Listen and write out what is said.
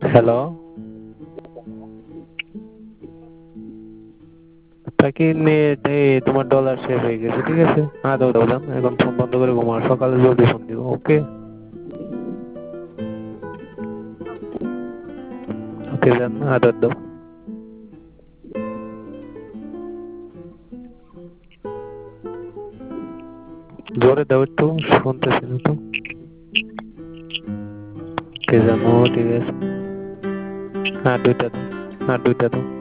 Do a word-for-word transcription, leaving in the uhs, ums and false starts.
Hello. থাকি net এই তোমার ডলার শেষ হয়ে গেছে ঠিক আছে? আদাও দাও যান এখন ফোন বন্ধ করে ঘুমাও সকালে জলদি ফোন দিও ওকে। ওকে যান আদার দাও। জোরে দাও একটু শুনতেছি না তো। কে জানো ঠিক আছে। আর দুইটা দাও আর দুইটা দাও।